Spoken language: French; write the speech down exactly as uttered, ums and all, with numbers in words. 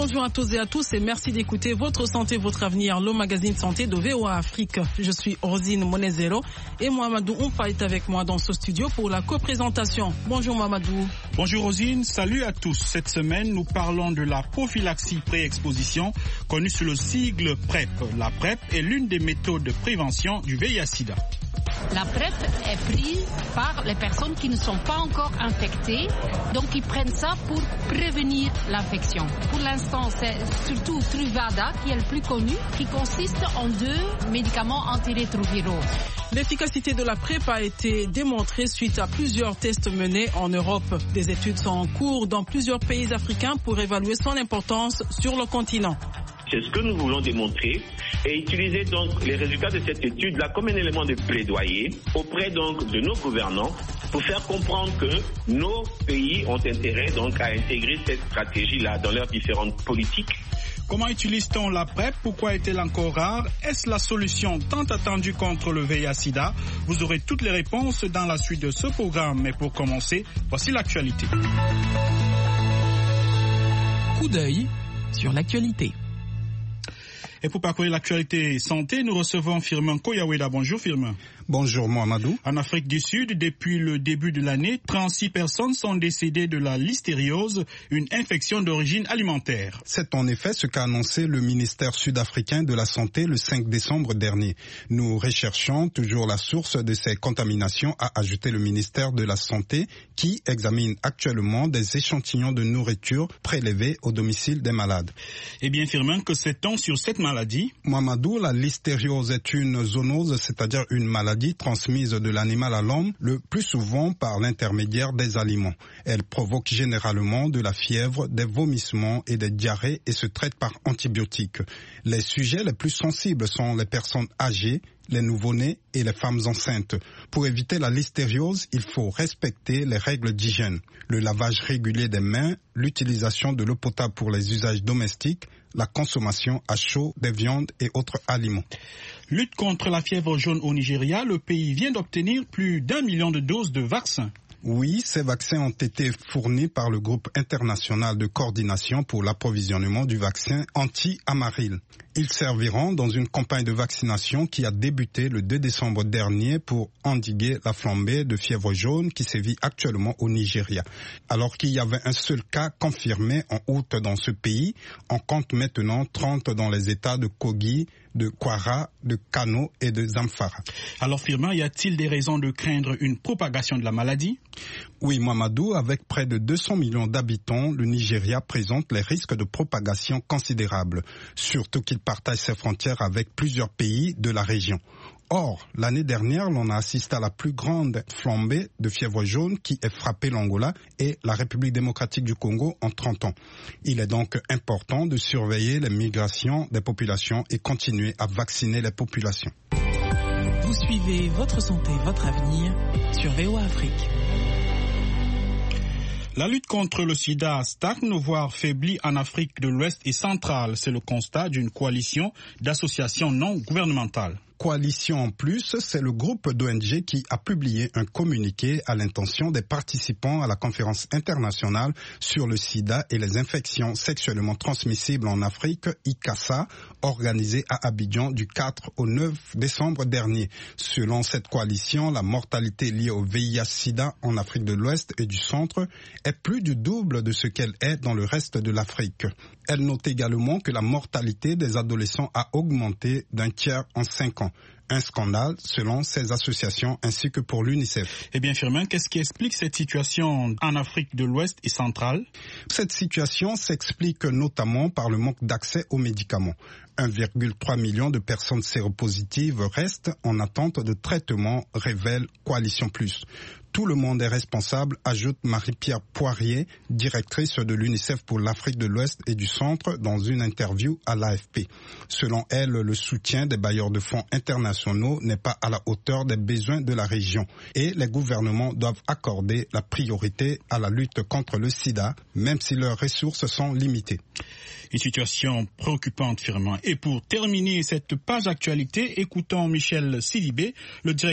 Bonjour à tous et à tous et merci d'écouter Votre Santé, Votre Avenir, le magazine santé de V O A Afrique. Je suis Rosine Monezero et Mohamedou Oumpa est avec moi dans ce studio pour la co-présentation. Bonjour Mohamedou. Bonjour Rosine, salut à tous. Cette semaine, nous parlons de la prophylaxie pré-exposition, connue sous le sigle PrEP. La PrEP est l'une des méthodes de prévention du V I H sida. La PrEP est prise par les personnes qui ne sont pas encore infectées, donc ils prennent ça pour prévenir l'infection. Pour l'instant, c'est surtout Truvada qui est le plus connu, qui consiste en deux médicaments antirétroviraux. L'efficacité de la PrEP a été démontrée suite à plusieurs tests menés en Europe. Des études sont en cours dans plusieurs pays africains pour évaluer son importance sur le continent. C'est ce que nous voulons démontrer et utiliser donc les résultats de cette étude-là comme un élément de plaidoyer auprès donc de nos gouvernants pour faire comprendre que nos pays ont intérêt donc à intégrer cette stratégie-là dans leurs différentes politiques. Comment utilise-t-on la PrEP? Pourquoi est-elle encore rare? Est-ce la solution tant attendue contre le V I H sida? Vous aurez toutes les réponses dans la suite de ce programme. Mais pour commencer, voici l'actualité. Coup d'œil sur l'actualité. Et pour parcourir l'actualité santé, nous recevons Firmin Koyaweda. Bonjour Firmin. Bonjour Mohamedou. En Afrique du Sud, depuis le début de l'année, trente-six personnes sont décédées de la listériose, une infection d'origine alimentaire. C'est en effet ce qu'a annoncé le ministère sud-africain de la Santé le cinq décembre dernier. Nous recherchons toujours la source de ces contaminations, a ajouté le ministère de la Santé, qui examine actuellement des échantillons de nourriture prélevés au domicile des malades. Eh bien Firmin, que sait-on sur cette maladie? Mohamedou, la listériose est une zoonose, c'est-à-dire une maladie transmise de l'animal à l'homme, le plus souvent par l'intermédiaire des aliments. Elle provoque généralement de la fièvre, des vomissements et des diarrhées et se traite par antibiotiques. Les sujets les plus sensibles sont les personnes âgées, les nouveau-nés et les femmes enceintes. Pour éviter la listériose, il faut respecter les règles d'hygiène. Le lavage régulier des mains, l'utilisation de l'eau potable pour les usages domestiques, la consommation à chaud des viandes et autres aliments. Lutte contre la fièvre jaune au Nigeria, le pays vient d'obtenir plus d'un million de doses de vaccins. Oui, ces vaccins ont été fournis par le groupe international de coordination pour l'approvisionnement du vaccin anti-amaril. Ils serviront dans une campagne de vaccination qui a débuté le deux décembre dernier pour endiguer la flambée de fièvre jaune qui sévit actuellement au Nigeria. Alors qu'il y avait un seul cas confirmé en août dans ce pays, on compte maintenant trente dans les états de Kogi, de Kwara, de Kano et de Zamfara. Alors Firmin, y a-t-il des raisons de craindre une propagation de la maladie? Oui, Mohamedou, avec près de deux cents millions d'habitants, le Nigeria présente les risques de propagation considérables, surtout qu'il partage ses frontières avec plusieurs pays de la région. Or, l'année dernière, l'on a assisté à la plus grande flambée de fièvre jaune qui ait frappé l'Angola et la République démocratique du Congo en trente ans. Il est donc important de surveiller les migrations des populations et continuer à vacciner les populations. Vous suivez Votre Santé, Votre Avenir sur V O A Afrique. La lutte contre le sida stagne, voire faiblit en Afrique de l'Ouest et centrale. C'est le constat d'une coalition d'associations non gouvernementales. Coalition en plus, c'est le groupe d'O N G qui a publié un communiqué à l'intention des participants à la conférence internationale sur le sida et les infections sexuellement transmissibles en Afrique, I C A S A, organisée à Abidjan du quatre au neuf décembre dernier. Selon cette coalition, la mortalité liée au V I H sida en Afrique de l'Ouest et du Centre est plus du double de ce qu'elle est dans le reste de l'Afrique. Elle note également que la mortalité des adolescents a augmenté d'un tiers en cinq ans. Un scandale selon ces associations ainsi que pour l'UNICEF. Eh bien Firmin, qu'est-ce qui explique cette situation en Afrique de l'Ouest et centrale? Cette situation s'explique notamment par le manque d'accès aux médicaments. un virgule trois million de personnes séropositives restent en attente de traitement, révèle Coalition Plus. Tout le monde est responsable, ajoute Marie-Pierre Poirier, directrice de l'UNICEF pour l'Afrique de l'Ouest et du Centre, dans une interview à l'A F P. Selon elle, le soutien des bailleurs de fonds internationaux n'est pas à la hauteur des besoins de la région et les gouvernements doivent accorder la priorité à la lutte contre le sida, même si leurs ressources sont limitées. Une situation préoccupante, Firmin. Et pour terminer cette page actualité, écoutons Michel Sidibé, le directeur